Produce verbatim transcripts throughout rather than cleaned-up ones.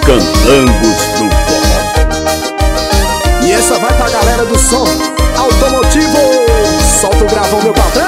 Candangos do Forró. E essa vai pra galera do som automotivo. Solta o gravão, meu patrão.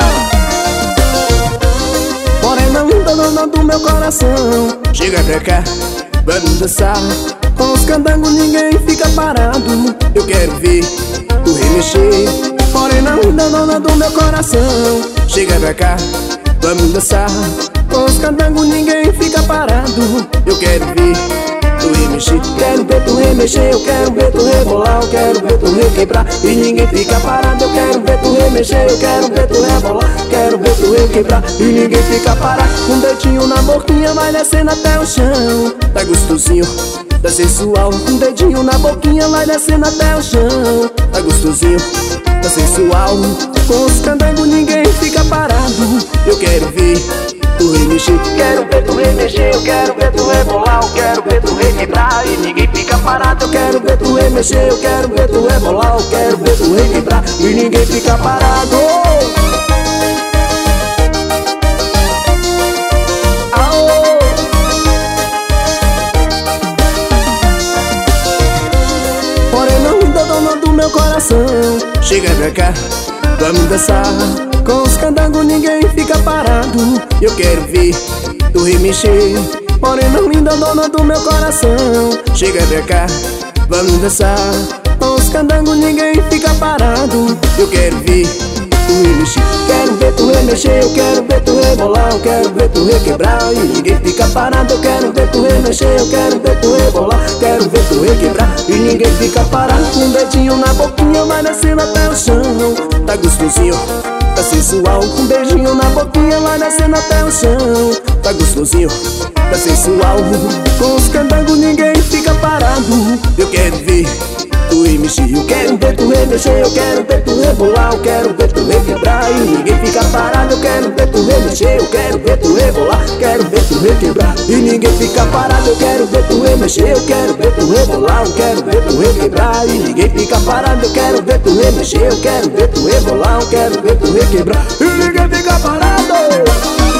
Morena linda, dona do meu coração, chega pra cá, vamos dançar. Com os candangos ninguém fica parado. Eu quero ver tu remexer. Morena linda, dona do meu coração, chega pra cá, vamos dançar. Com os candangos ninguém fica parado. Eu quero ver tu remexer. Quero ver tu remexer, eu quero ver tu rebolar, eu quero ver tu requebrar e ninguém fica parado. Eu quero ver tu remexer, eu quero ver tu rebolar, quero ver tu requebrar e ninguém fica parado. Um dedinho na boquinha vai descendo até o chão. Tá gostosinho, tá sensual. Um dedinho na boquinha vai descendo até o chão. Tá gostosinho, tá sensual. Com os candangos ninguém fica parado. Eu quero ver tu remexer, quero ver tu remexer, eu quero ver tu rebolar, eu quero ver tu requebrar e ninguém fica parado. Eu quero ver tu remexer, eu quero ver tu rebolar, eu quero ver tu requebrar e ninguém fica parado. Aô! Morena linda, dona do meu coração, chega pra cá, vamos dançar. Com os candangos ninguém fica parado. Eu quero ver tu remexer. Morena linda, dona do meu coração, chega pra cá, vamos dançar. Com os candangos ninguém fica parado. Eu quero ver tu remexer. Quero ver tu remexer, eu quero ver tu rebolar, eu quero ver tu requebrar e ninguém fica parado. Eu quero ver tu remexer, eu quero ver tu rebolar, quero ver tu requebrar e ninguém fica parado. Um dedinho na boquinha vai descendo até o chão. Tá gostosinho, tá sensual. Um beijinho na boquinha vai descendo até o chão. Tá gostosinho, tá sensual. Com os candangos ninguém fica parado. Eu quero ver tu remexer, eu quero ver tu remexer, eu quero ver tu rebolar, eu quero ver tu requebrar e ninguém fica parado. Eu quero ver tu remexer, eu quero ver tu rebolar, quero ver tu requebrar e ninguém fica parado. Eu quero ver tu remexer, eu quero ver tu rebolar, eu quero ver tu requebrar e ninguém fica parado. Eu quero ver tu remexer, eu quero ver tu rebolar, eu quero ver tu requebrar e ninguém fica parado.